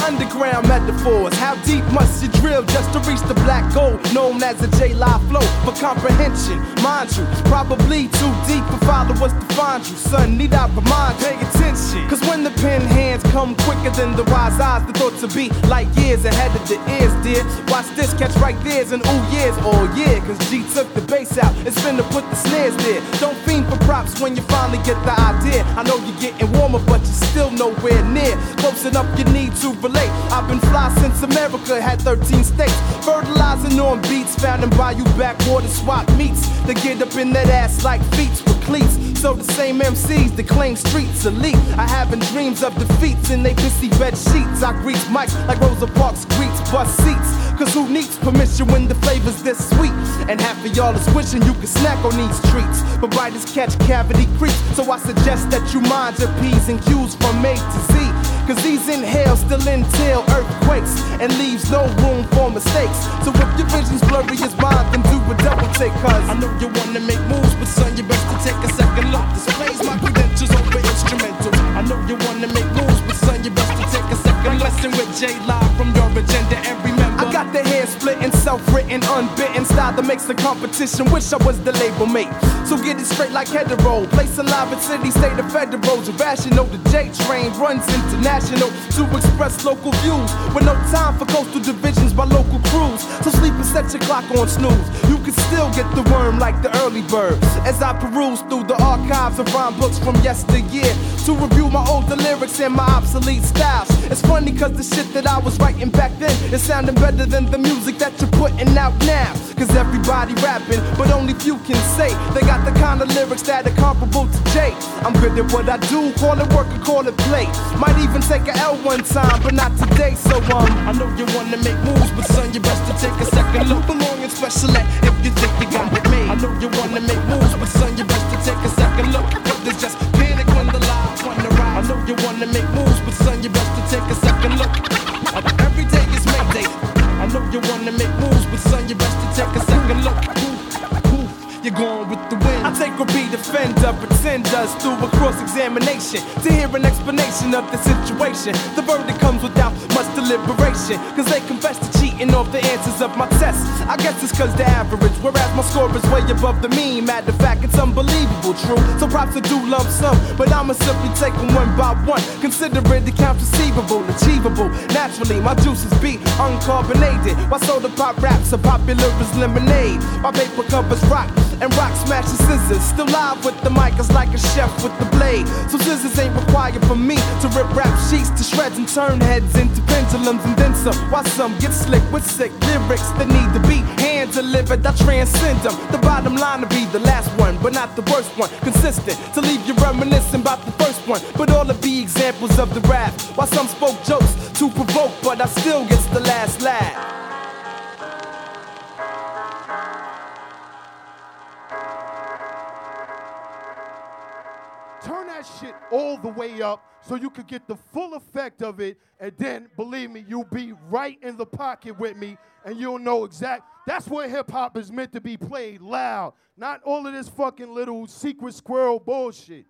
underground metaphors. How deep must you drill just to reach the black gold known as a J-Live flow? For comprehension, mind you, probably too deep for followers to find you. Son, need I remind, pay attention. Cause when the pen hands come quicker than the wise eyes, the thought to be like years ahead of the ears, dear. Watch this, catch right there's and ooh years, oh yeah. Cause G took the bass out, it's finna put the snares there. Don't fiend for props when you finally get the idea. I know you're getting warmer, but you're still nowhere near close enough you need to relate. I've been fly since America had 13 states. Fertilizing on beats, found in bayou backwater swap meets. They get up in that ass like feet with cleats. So the same MCs that claim streets elite, I having dreams of defeats in they pissy bed sheets. I greet mics like Rosa Parks greets bus seats. Cause who needs permission when the flavor's this sweet? And half of y'all is wishing you could snack on these treats. But writers catch cavity creeps, so I suggest that you mind your P's and Q's from A to Z. Cause these inhales still entail earthquakes and leaves no room for mistakes. So if your vision's blurry as mine, then do a double take. Cause I know you wanna make moves, but son, you best to take a second look. Displays my credentials over instrumentals. I know you wanna make moves, but son, you best to take a second look. Lesson with J-Live from your agenda and remember, I got the hair splitting, self-written, unbitten style that makes the competition wish I was the label mate. So get it straight like hetero. Place alive in city, state of federals. Irrational, the J train runs international to express local views with no time for coastal divisions by local crews. So sleep and set your clock on snooze. You can still get the worm like the early bird. As I peruse through the archives of rhyme books from yesteryear to review my older lyrics and my obsolete styles. It's funny cause the shit that I was writing back then is sounding better than the music that you're putting out now. Cause everybody rapping, but only few can say they got the kind of lyrics that are comparable to Jay. I'm good at what I do, call it work or call it play. Might even take a L one time, but not today. So I know you wanna make moves, but son, you best to take a second look. Belong in special ed if you think you got it made. I know you wanna make moves, but son, you best to take a second look. Cause there's just panic when the lives wanna rise. I know you wanna make moves, but son, you best to take a second look. Every day is Mayday. I know you wanna make moves, but son, you best to take a second look. You're going with the wind. I take repeat offender, pretenders through a cross-examination to hear an explanation of the situation. The verdict comes without much deliberation, cause they confess to cheating off the answers of my tests. I guess it's cause the average, whereas my score is way above the mean. Matter of fact, it's unbelievable, true. So props to do lump sum, but I'ma simply take them one by one. Consider it accounts receivable, achievable. Naturally, my juices be uncarbonated, while soda pop raps are popular as lemonade. My paper covers rock and rock smashes scissors. Still live with the mic, it's like a chef with the blade. So scissors ain't required for me to rip rap sheets to shreds and turn heads into pendulums and then some. While some get slick with sick lyrics that need to be hand delivered, I transcend them. The bottom line to be the last one, but not the worst one. Consistent to leave you reminiscing about the first one, but all of the examples of the rap. While some spoke jokes to provoke, but I still gets the last laugh. Turn that shit all the way up so you could get the full effect of it, and then, believe me, you'll be right in the pocket with me, and you'll know exact. That's where hip-hop is meant to be played loud, not all of this fucking little secret squirrel bullshit.